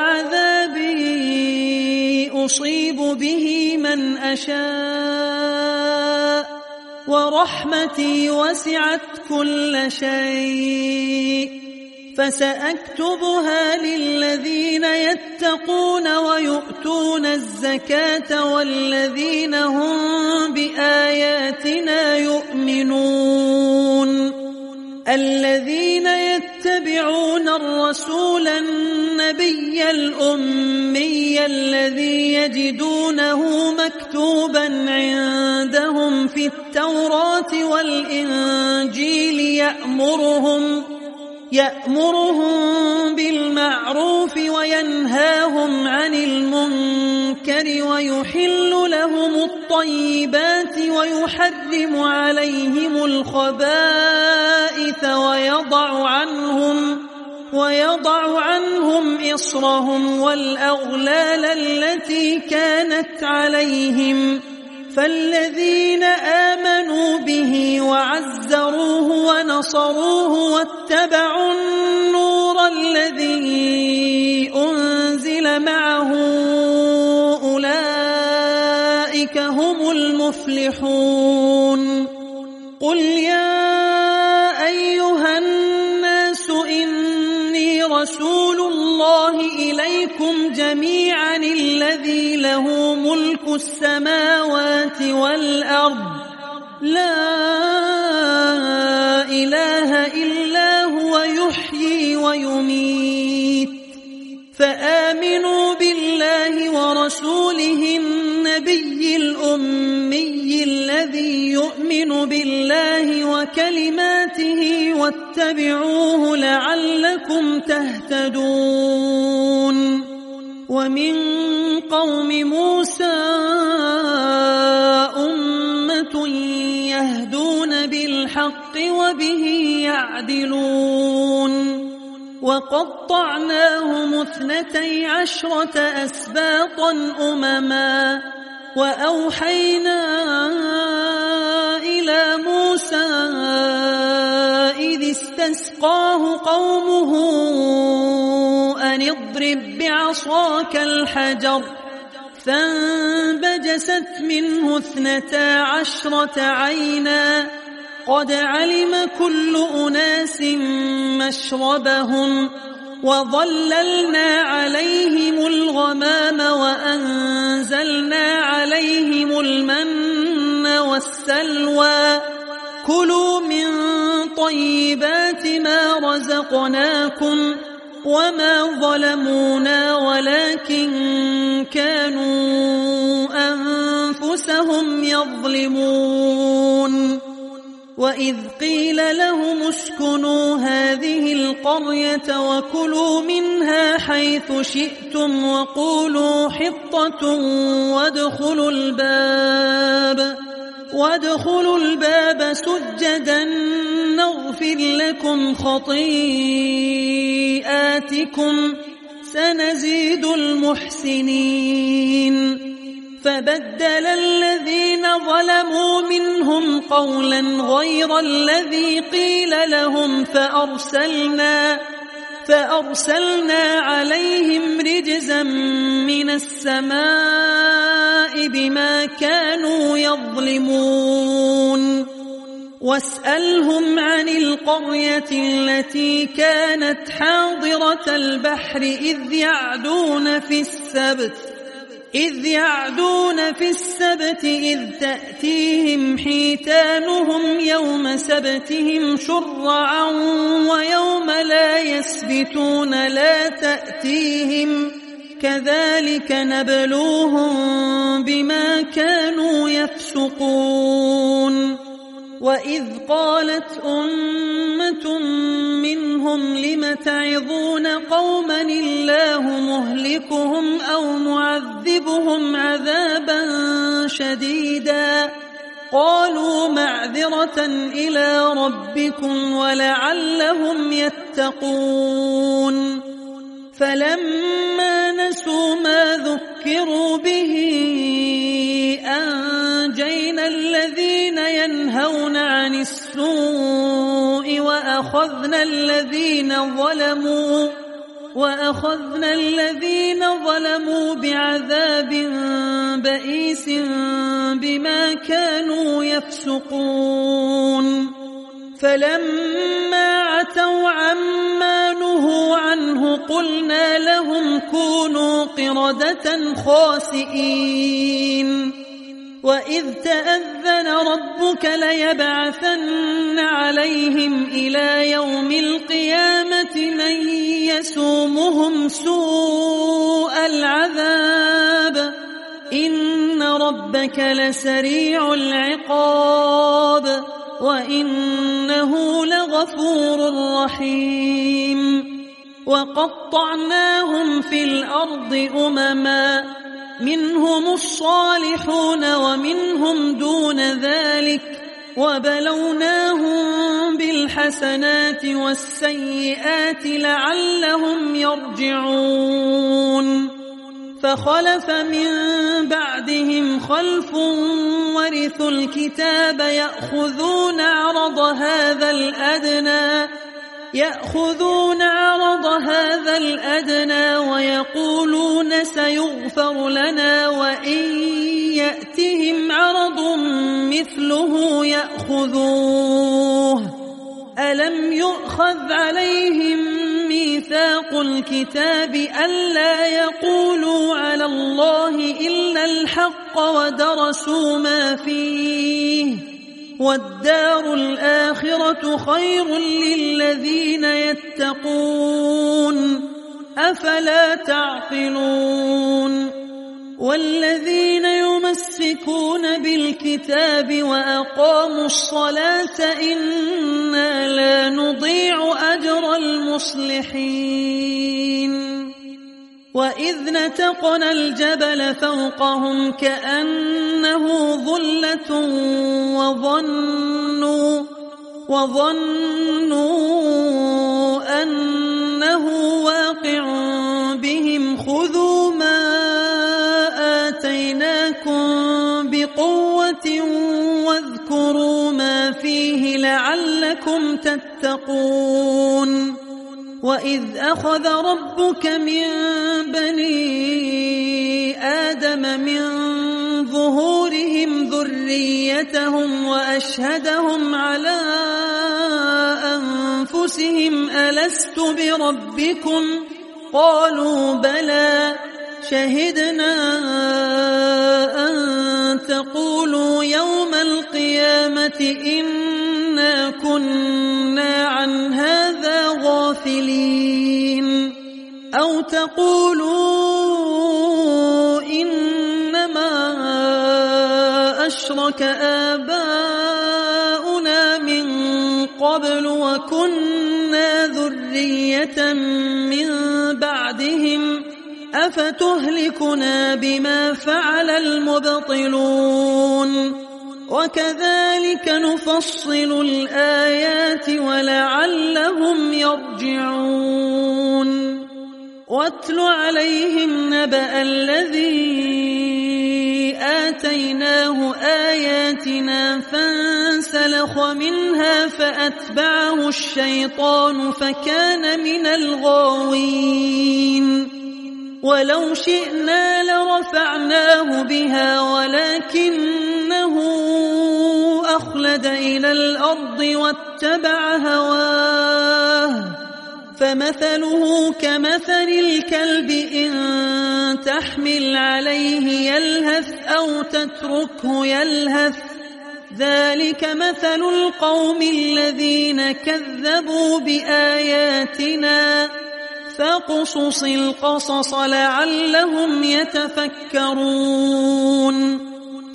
عذابي أصيب به من أشاء ورحمتي وسعت كل شيء فسأكتبها للذين يتقون ويؤتون الزكاة والذين هم بآياتنا يؤمنون الذين يتبعون الرسول النبي الأمي الذي يجدونه مكتوبا عندهم في التوراة والإنجيل يأمرهم يأمرهم بالمعروف وينهاهم عن المنكر ويحل لهم الطيبات ويحرم عليهم الخبائث ويضع عنهم ويضع عنهم إصرهم والأغلال التي كانت عليهم فالذين آمنوا به وعزروه ونصروه واتبعوا النور الذي أنزل معه أولئك هم المفلحون قل يا أيها الناس إني رسول الله إليكم جميعا الذي له ملك السماوات والأرض لا إله إلا هو يحيي ويميت فآمنوا بالله ورسوله النبي الأمي الذي يؤمن بالله وكلماته واتبعوه لعلكم تهتدون ومن قوم موسى أمة يهدون بالحق وبه يعدلون وقطعناهم اثنتي عشرة أسباطا أمما وأوحينا إلى موسى إذ استسقاه قومه أن اضرب بعصاك الحجر فانبجست منه اثنتا عشرة عينا قد علم كل أناس مشربهم وظللنا عليهم الغمام وأنزلنا عليهم المن والسلوى كلوا من طيبات ما رزقناكم وما ظلمونا ولكن كانوا أنفسهم يظلمون وإذ قيل لهم اسكنوا هذه القرية وكلوا منها حيث شئتم وقولوا حطة وادخلوا الباب وادخلوا الباب سجدا نغفر لكم خطيئاتكم سنزيد المحسنين فبدل الذين ظلموا منهم قولا غير الذي قيل لهم فأرسلنا فأرسلنا عليهم رجزا من السماء بما كانوا يظلمون واسألهم عن القرية التي كانت حاضرة البحر إذ يعدون في السبت إذ يعدون في السبت إذ تأتيهم حيتانهم يوم سبتهم شرعا ويوم لا يسبتون لا تأتيهم كذلك نبلوهم بما كانوا يفسقون وإذ قالت أمة منهم لم تعظون قوما الله مهلكهم أو معذبهم عذابا شديدا قالوا معذرة إلى ربكم ولعلهم يتقون فلما نسوا ما ذكروا به أنجينا الذين ينهون عن السوء وأخذنا الذين ظلموا وأخذنا الذين ظلموا بعذاب بئيس بما كانوا يفسقون فلما عتوا عما نهوا نهوا عنه قلنا لهم كونوا قردة خاسئين وإذ تأذن ربك ليبعثن عليهم إلى يوم القيامة من يسومهم سوء العذاب إن ربك لسريع العقاب وإنه لغفور رحيم وقطعناهم في الأرض أمما منهم الصالحون ومنهم دون ذلك وبلوناهم بالحسنات والسيئات لعلهم يرجعون فخلف من بعدهم خلف ورثوا الكتاب يأخذون عرض هذا الأدنى يأخذون عرض هذا الأدنى ويقولون سيغفر لنا وإن يأتهم عرض مثله يأخذوه ألم يؤخذ عليهم ميثاق الكتاب ألا يقولوا على الله إلا الحق ودرسوا ما فيه والدار الآخرة خير للذين يتقون أفلا تعقلون والذين يمسكون بالكتاب وأقاموا الصلاة إنا لا نضيع أجر المصلحين وإذ نتقنا الجبل فوقهم كأنه ظلة وظنوا وظنوا أنه واقع بهم خذوا ما آتيناكم بقوة واذكروا ما فيه لعلكم تتقون وإذ أخذ ربك من بني آدم من ظهورهم ذريتهم وأشهدهم على أنفسهم ألست بربكم قالوا بلى شهدنا أن تقولوا يوم القيامة إنا كنا عن هذا غافلين أو تقولوا إنما أشرك آباؤنا من قبل وكنا ذرية من بعدهم أفتهلكنا بما فعل المبطلون وكذلك نفصل الآيات ولعلهم يرجعون واتل عليهم نبأ الذي آتيناه آياتنا فانسلخ منها فأتبعه الشيطان فكان من الغاوين ولو شئنا لرفعناه بها ولكنه أخلد إلى الأرض واتبع هواه فمثله كمثل الكلب إن تحمل عليه يلهث أو تتركه يلهث ذلك مثل القوم الذين كذبوا بآياتنا فاقصص القصص لعلهم يتفكرون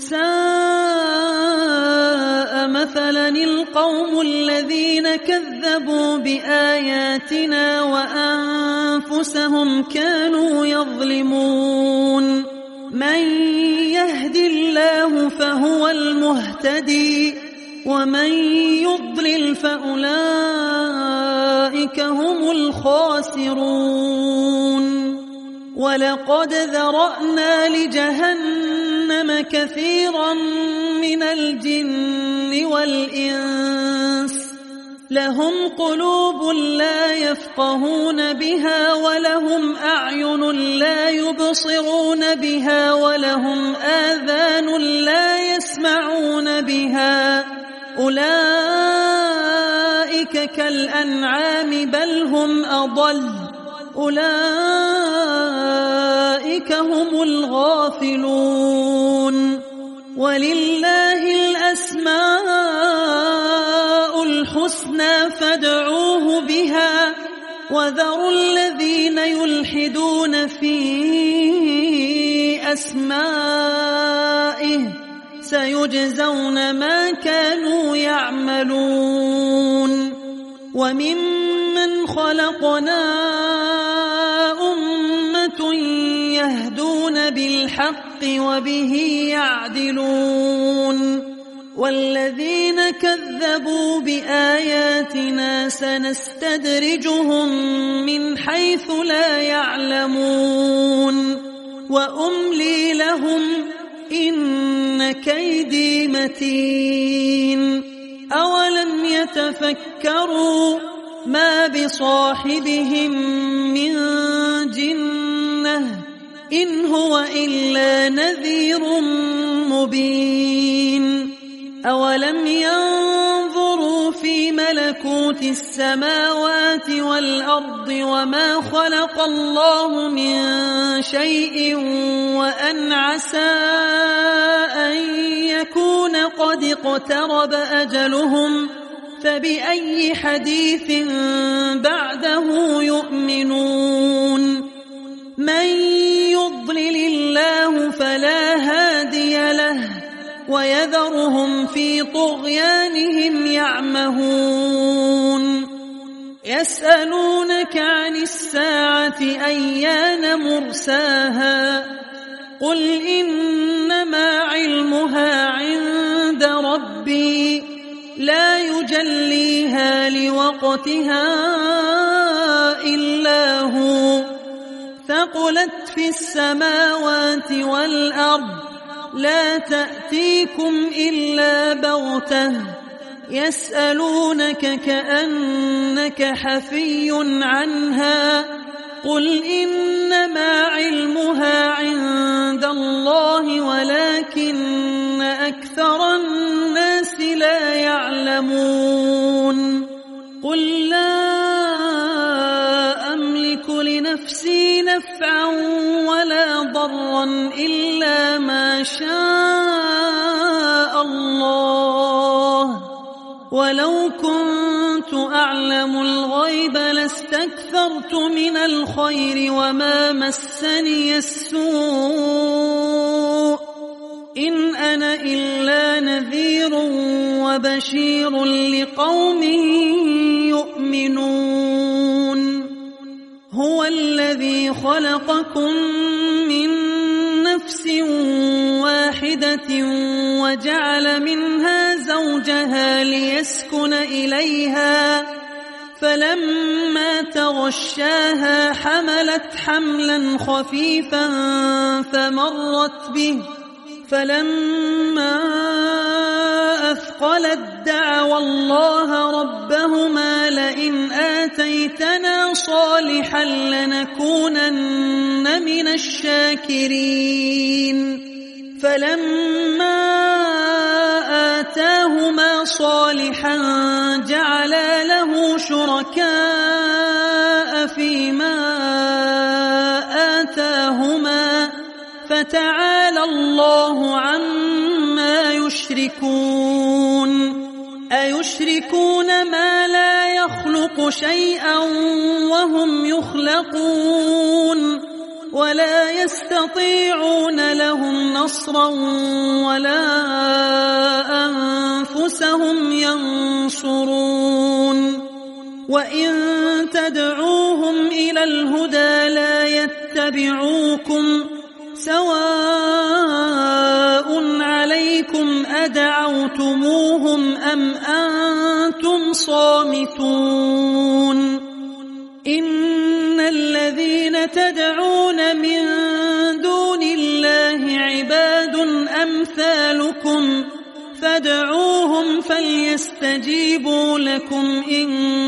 ساء مثلا القوم الذين كذبوا بآياتنا وأنفسهم كانوا يظلمون من يهد الله فهو المهتدي ومن يضلل فأولئك هم الخاسرون ولقد ذرأنا لجهنم كثيرا من الجن والإنس لهم قلوب لا يفقهون بها ولهم أعين لا يبصرون بها ولهم آذان لا يسمعون بها أولئك أولئك كالأنعام بل هم أضل أولئك هم الغافلون ولله الأسماء الحسنى فادعوه بها وذروا الذين يلحدون في أسمائه سيجزون ما كانوا يعملون وممن خلقنا أمة يهدون بالحق وبه يعدلون والذين كذبوا بآياتنا سنستدرجهم من حيث لا يعلمون وأملي لهم إن كيدي متين أولم يتفكروا ما بصاحبهم من جنة إن هو إلا نذير مبين أولم ينظروا في ملكوت السماوات والأرض وما خلق الله من شيء وأن عسى أن يكون قد اقترب أجلهم فبأي حديث بعده يؤمنون من يضلل الله فلا هادي له ويذرهم في طغيانهم يعمهون يسألونك عن الساعة أيان مرساها قل إنما علمها عند ربي لا يجليها لوقتها إلا هو ثقلت في السماوات والأرض لا تأتيكم إلا بغتة يسألونك كأنك حفي عنها قل إنما علمها عند الله ولكن أكثر الناس لا يعلمون قل لا أملك لنفسي نفعا ولا ضرا إلا ما شاء الله ولو كنت أعلم الغيب لاستكثرت من الخير وما مسني السوء إن أنا إلا نذير وبشير لقوم يؤمنون هو الذي خلقكم من نفس واحدة وجعل منها زوجها ليسكن إليها فلما تغشاها حملت حملا خفيفا فمرت به فلما أثقلت دعوا الله ربهما لئن آتيتنا صالحا لنكونن من الشاكرين فلما آتاهما صالحا جعلا له شركاء فيما آتاهما فتعالى الله عما يشركون أيشركون ما لا يخلق شيئا وهم يخلقون ولا يستطيعون لهم نصرا ولا أنفسهم ينصرون وإن تدعوهم إلى الهدى لا يتبعوكم سواء عليكم أدعوتموهم أم أنتم صامتون إن الذين تدعون من دون الله عباد أمثالكم فادعوهم فليستجيبوا لكم إن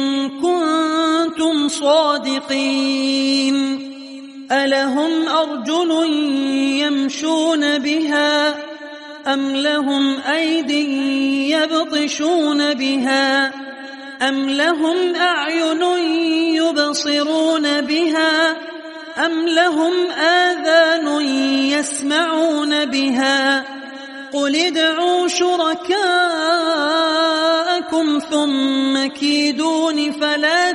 كنتم صادقين ألهم أرجل يمشون بها أم لهم أيد يبطشون بها أم لهم أعين يبصرون بها أم لهم آذان يسمعون بها قل ادعوا شركاءكم ثم كيدون فلا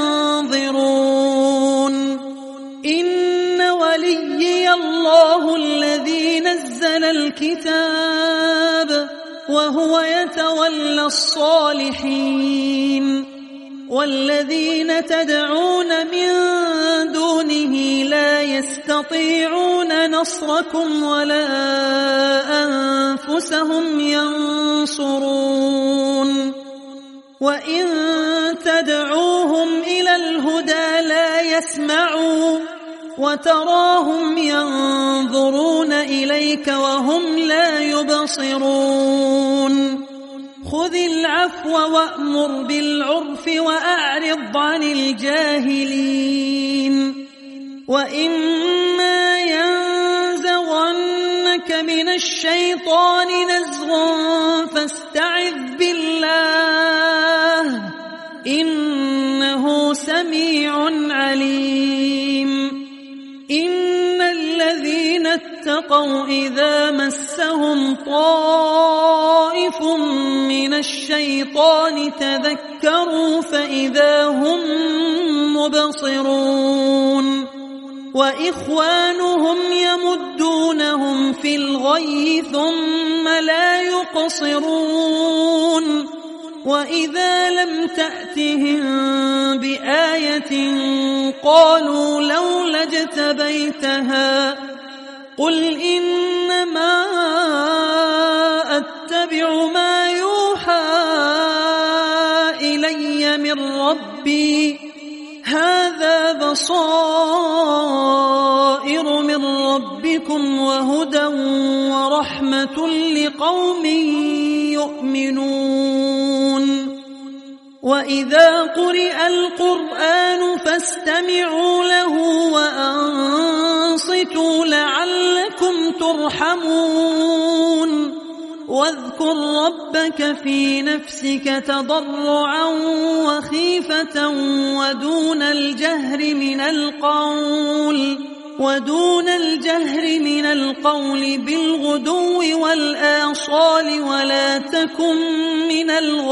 تنظرون إن وليي الله الذي نزل الكتاب وهو يتولى الصالحين والذين تدعون من دونه لا يستطيعون نصركم ولا أنفسهم ينصرون وإن تدعوهم إلى الهدى لا يسمعوا وتراهم ينظرون إليك وهم لا يبصرون خذ العفو وأمر بالعرف وأعرض عن الجاهلين وإما ينزغنك من الشيطان نزغ فاستعذ بالله إنه سميع عليم إن الذين اتقوا إذا مسهم طائف من الشيطان تذكروا فإذا هم مبصرون وإخوانهم يمدونهم في الغي ثم لا يقصرون وإذا لم تأتهم بآية قالوا لولا اجتبيتها قل إنما أتبع ما يوحى إلي من ربي هذا بصائر من ربكم وهدى ورحمة لقوم يؤمنون وإذا قرئ القرآن فاستمعوا له وأنصتوا لعلكم ترحمون واذكر ربك في نفسك تضرعا وخيفة ودون الجهر من القول ودون الجهر من القول بالغدو والآصال ولا تكن من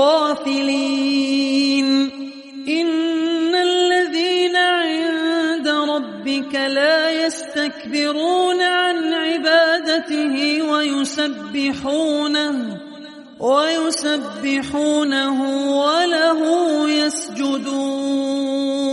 الغافلين إن الذين عند ربك لا يستكبرون عن عبادته ويسبحونه ويسبحونه وله يسجدون